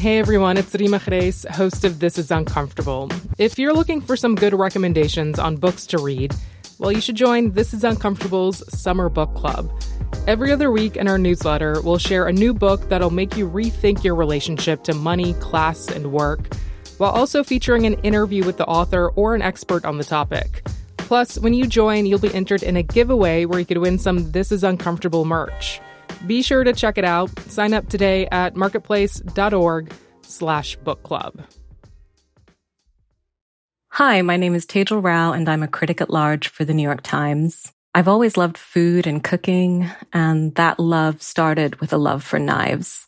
Hey everyone, it's Rima Khreis, host of This Is Uncomfortable. If you're looking for some good recommendations on books to read, well, you should join This Is Uncomfortable's Summer Book Club. Every other week in our newsletter, we'll share a new book that'll make you rethink your relationship to money, class, and work, while also featuring an interview with the author or an expert on the topic. Plus, when you join, you'll be entered in a giveaway where you could win some This Is Uncomfortable merch. Be sure to check it out. Sign up today at marketplace.org/book club. Hi, my name is Tejal Rao, and I'm a critic at large for the New York Times. I've always loved food and cooking, and that love started with a love for knives.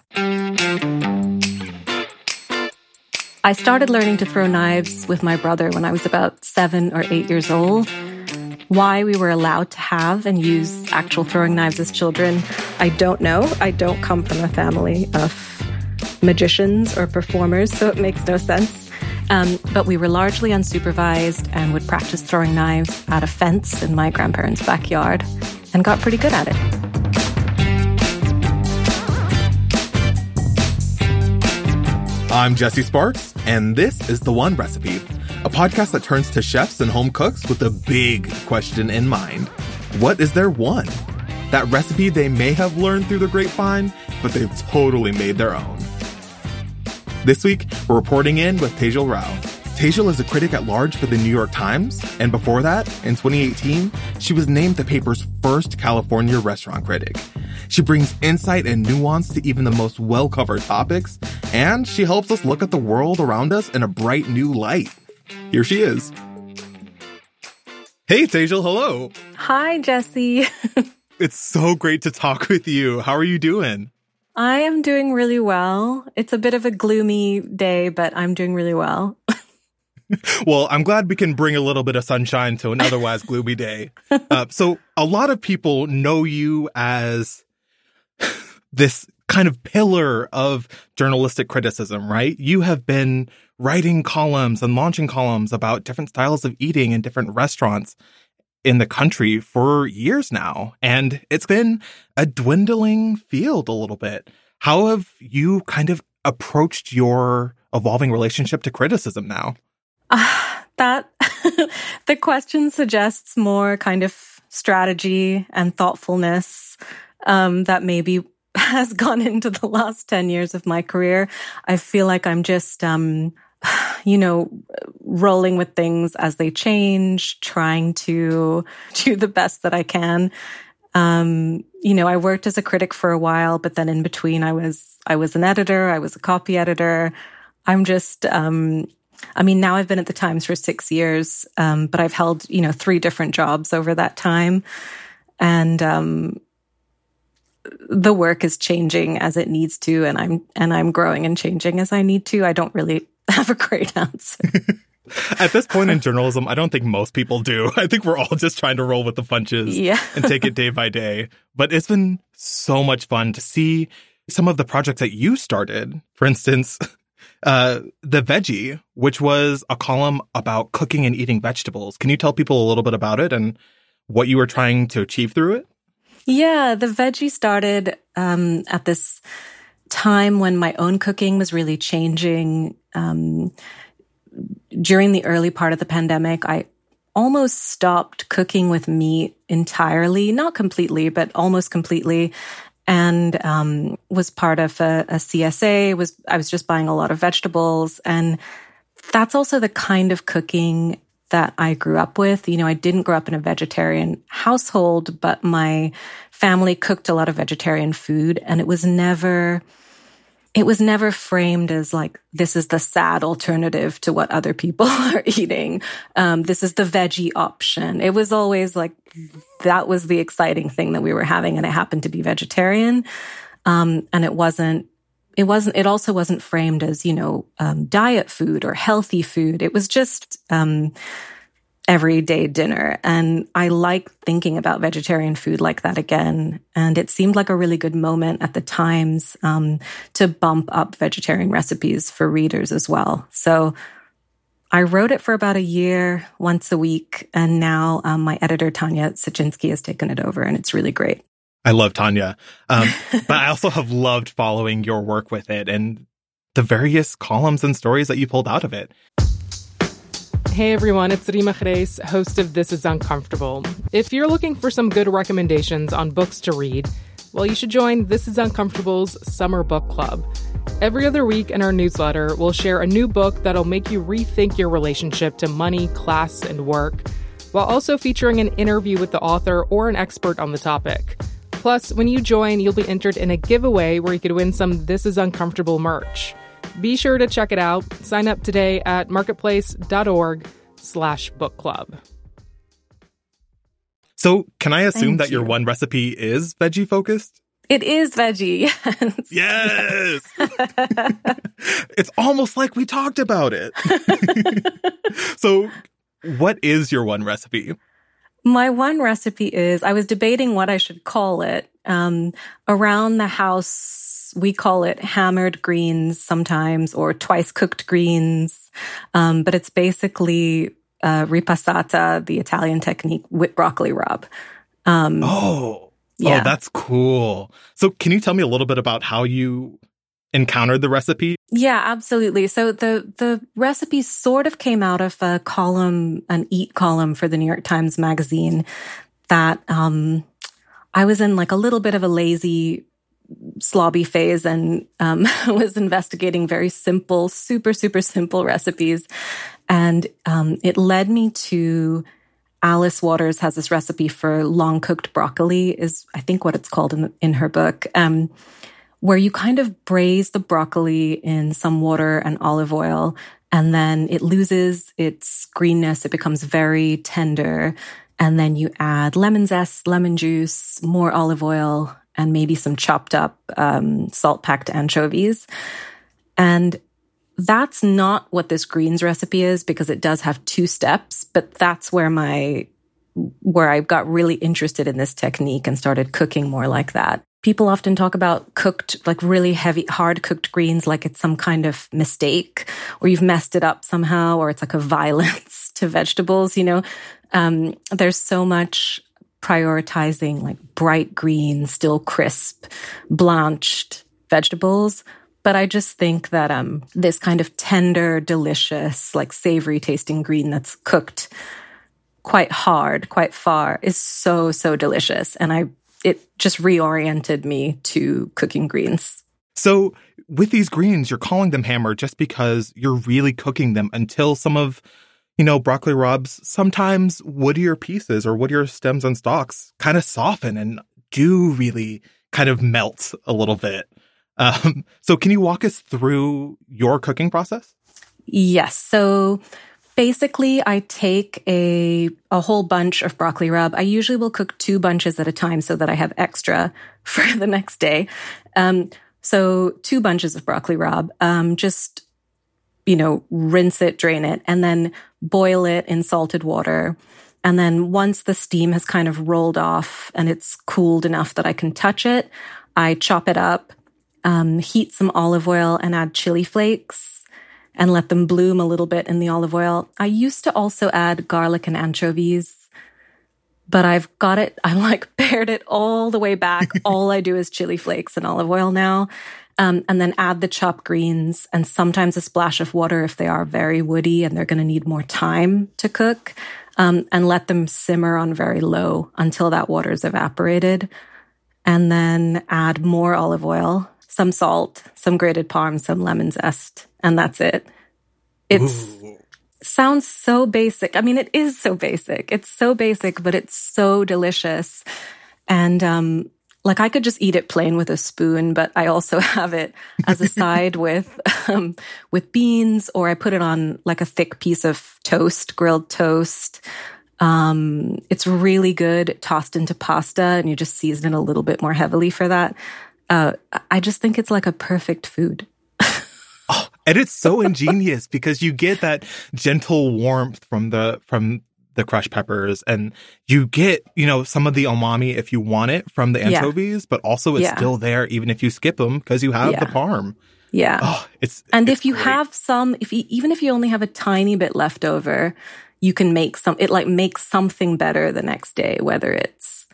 I started learning to throw knives with my brother when I was about 7 or 8 years old. Why we were allowed to have and use actual throwing knives as children, I don't know. I don't come from a family of magicians or performers, so it makes no sense. But we were largely unsupervised and would practice throwing knives at a fence in my grandparents' backyard and got pretty good at it. I'm Jesse Sparks, and this is The One Recipe, a podcast that turns to chefs and home cooks with a big question in mind. What is their one? That recipe they may have learned through the grapevine, but they've totally made their own. This week, we're reporting in with Tejal Rao. Tejal is a critic at large for the New York Times, and before that, in 2018, she was named the paper's first California restaurant critic. She brings insight and nuance to even the most well-covered topics, and she helps us look at the world around us in a bright new light. Here she is. Hey, Tejal, hello. Hi, Jesse. It's so great to talk with you. How are you doing? I am doing really well. It's a bit of a gloomy day, but I'm doing really well. Well, I'm glad we can bring a little bit of sunshine to an otherwise gloomy day. So a lot of people know you as this kind of pillar of journalistic criticism, right? You have been writing columns and launching columns about different styles of eating in different restaurants in the country for years now. And it's been a dwindling field a little bit. How have you kind of approached your evolving relationship to criticism now? The question suggests more kind of strategy and thoughtfulness that maybe has gone into the last 10 years of my career. I feel like I'm just, rolling with things as they change, trying to do the best that I can. I worked as a critic for a while, but then in between I was an editor, I was a copy editor. I'm just, now I've been at the Times for 6 years, but I've held, 3 different jobs over that time. And, the work is changing as it needs to, and I'm growing and changing as I need to. I don't really have a great answer. At this point in journalism, I don't think most people do. I think we're all just trying to roll with the punches and take it day by day. But it's been so much fun to see some of the projects that you started. For instance, The Veggie, which was a column about cooking and eating vegetables. Can you tell people a little bit about it and what you were trying to achieve through it? Yeah, The Veggie started at this time when my own cooking was really changing. During the early part of the pandemic, I almost stopped cooking with meat entirely, not completely, but almost completely, and was part of a CSA. I was just buying a lot of vegetables, and that's also the kind of cooking that I grew up with. I didn't grow up in a vegetarian household, but my family cooked a lot of vegetarian food, and it was never framed as like, this is the sad alternative to what other people are eating. This is the veggie option. It was always like, that was the exciting thing that we were having, and it happened to be vegetarian. And it also wasn't framed as, diet food or healthy food. It was just, everyday dinner. And I like thinking about vegetarian food like that again. And it seemed like a really good moment at the Times, to bump up vegetarian recipes for readers as well. So I wrote it for about a year, once a week. And now, my editor, Tanya Sachinsky, has taken it over, and it's really great. I love Tanya. But I also have loved following your work with it. And the various columns and stories that you pulled out of it. Hey everyone, it's Rima Khreis, host of This is Uncomfortable. If you're looking for some good recommendations on books to read, well, you should join This is Uncomfortable's Summer Book Club. Every other week in our newsletter, we'll share a new book that'll make you rethink your relationship to money, class, and work, while also featuring an interview with the author or an expert on the topic. Plus, when you join, you'll be entered in a giveaway where you could win some This is Uncomfortable merch. Be sure to check it out. Sign up today at marketplace.org/book club. So can I assume that your one recipe is veggie focused? It is veggie. Yes. It's almost like we talked about it. So what is your one recipe? My one recipe is, I was debating what I should call it. Around the house, we call it hammered greens sometimes, or twice cooked greens. But it's basically ripassata, the Italian technique, with broccoli rabe. Oh, that's cool. So can you tell me a little bit about how you encountered the recipe? Yeah, absolutely. So the recipe sort of came out of a column, an Eat column for the New York Times Magazine that I was in like a little bit of a lazy, slobby phase and was investigating very simple, super, super simple recipes. And it led me to Alice Waters has this recipe for long cooked broccoli, is I think what it's called in her book, where you kind of braise the broccoli in some water and olive oil, and then it loses its greenness. It becomes very tender. And then you add lemon zest, lemon juice, more olive oil, and maybe some chopped up salt-packed anchovies. And that's not what this greens recipe is, because it does have 2 steps, but that's where I got really interested in this technique and started cooking more like that. People often talk about cooked, like really heavy, hard cooked greens like it's some kind of mistake, or you've messed it up somehow, or it's like a violence to vegetables, you know. There's so much prioritizing like bright green, still crisp, blanched vegetables. But I just think that this kind of tender, delicious, like savory tasting green that's cooked quite hard, quite far, is so, so delicious. And it just reoriented me to cooking greens. So with these greens, you're calling them hammered just because you're really cooking them until some of, broccoli rabe's sometimes woodier pieces or woodier stems and stalks kind of soften and do really kind of melt a little bit. So can you walk us through your cooking process? Yes. So basically, I take a whole bunch of broccoli rabe. I usually will cook 2 bunches at a time so that I have extra for the next day. So 2 bunches of broccoli rabe, just, rinse it, drain it, and then boil it in salted water. And then once the steam has kind of rolled off and it's cooled enough that I can touch it, I chop it up, heat some olive oil and add chili flakes and let them bloom a little bit in the olive oil. I used to also add garlic and anchovies, but I've pared it all the way back. All I do is chili flakes and olive oil now. And then add the chopped greens and sometimes a splash of water if they are very woody and they're going to need more time to cook, and let them simmer on very low until that water is evaporated. And then add more olive oil, some salt, some grated parm, some lemon zest, and that's it. Sounds so basic. I mean, it is so basic. It's so basic, but it's so delicious. And I could just eat it plain with a spoon, but I also have it as a side with beans, or I put it on like a thick piece of toast, grilled toast. It's really good tossed into pasta, and you just season it a little bit more heavily for that. I just think it's like a perfect food. Oh, and it's so ingenious because you get that gentle warmth from the crushed peppers, and you get, some of the umami if you want it from the anchovies, but also it's still there even if you skip them because you have the parm. Yeah. Oh, it's if you great. have some, even if you only have a tiny bit left over, you can make makes something better the next day, whether it's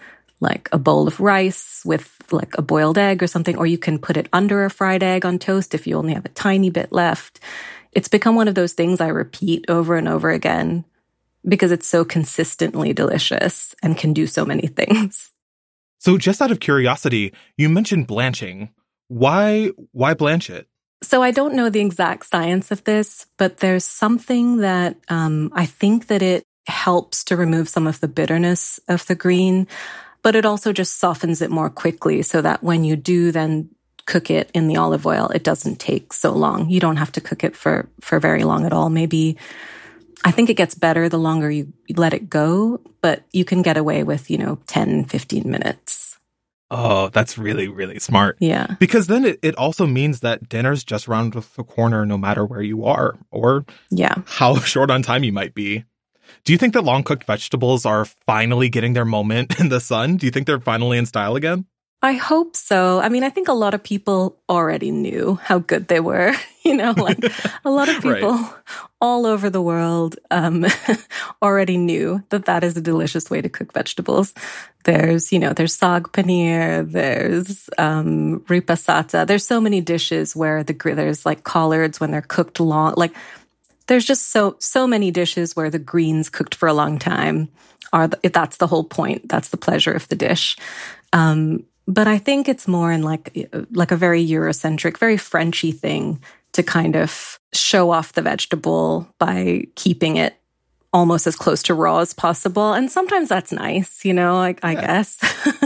like a bowl of rice with like a boiled egg or something, or you can put it under a fried egg on toast if you only have a tiny bit left. It's become one of those things I repeat over and over again because it's so consistently delicious and can do so many things. So just out of curiosity, you mentioned blanching. Why blanch it? So I don't know the exact science of this, but there's something that I think that it helps to remove some of the bitterness of the green, but it also just softens it more quickly so that when you do then cook it in the olive oil, it doesn't take so long. You don't have to cook it for very long at all. Maybe, I think it gets better the longer you let it go, but you can get away with, 10, 15 minutes. Oh, that's really, really smart. Yeah. Because then it also means that dinner's just around the corner no matter where you are or how short on time you might be. Do you think that long-cooked vegetables are finally getting their moment in the sun? Do you think they're finally in style again? I hope so. I mean, I think a lot of people already knew how good they were. Like a lot of people all over the world already knew that is a delicious way to cook vegetables. There's saag paneer, there's ripasata. There's so many dishes where there's like collards when they're cooked long. Like there's just so many dishes where the greens cooked for a long time that's the whole point. That's the pleasure of the dish. But I think it's more in like a very Eurocentric, very Frenchy thing to kind of show off the vegetable by keeping it almost as close to raw as possible. And sometimes that's nice, I guess.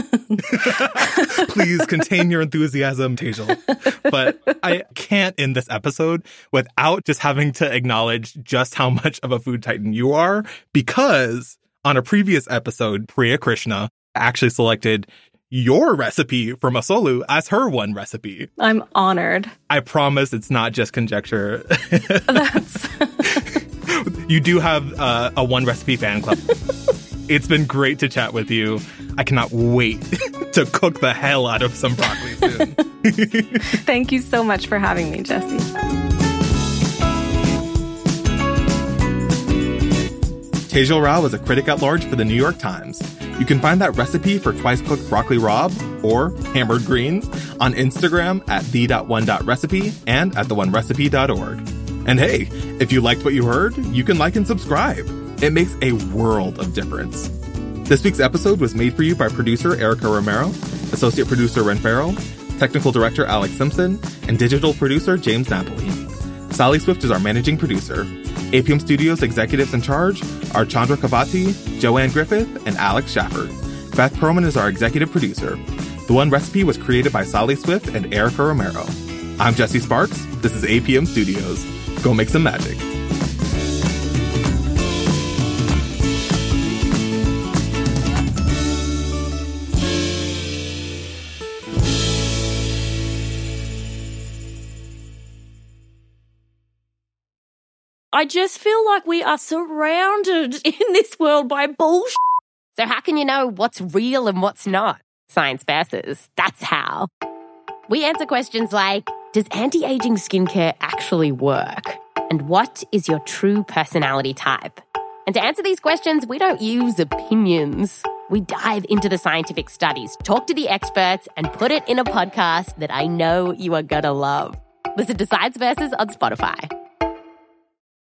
Please contain your enthusiasm, Tejal. But I can't end this episode without just having to acknowledge just how much of a food titan you are, because on a previous episode, Priya Krishna actually selected your recipe for masolu as her one recipe. I'm honored. I promise it's not just conjecture. You do have a one recipe fan club. It's been great to chat with you. I cannot wait to cook the hell out of some broccoli soon. Thank you so much for having me, Jesse. Tejal Rao is a critic at large for the New York Times. You can find that recipe for twice-cooked broccoli rabe, or hammered greens, on Instagram at the.one.recipe and at theonerecipe.org. And hey, if you liked what you heard, you can like and subscribe. It makes a world of difference. This week's episode was made for you by producer Erica Romero, associate producer Ren Farrell, technical director Alex Simpson, and digital producer James Napoli. Sally Swift is our managing producer. APM Studios executives in charge are Chandra Kavati, Joanne Griffith, and Alex Schaffer. Beth Perlman is our executive producer. The One Recipe was created by Sally Swift and Erica Romero. I'm Jesse Sparks. This is APM Studios. Go make some magic. I just feel like we are surrounded in this world by bullshit. So how can you know what's real and what's not? Science versus. That's how. We answer questions like, does anti-aging skincare actually work? And what is your true personality type? And to answer these questions, we don't use opinions. We dive into the scientific studies, talk to the experts, and put it in a podcast that I know you are gonna love. Listen to Science Versus on Spotify.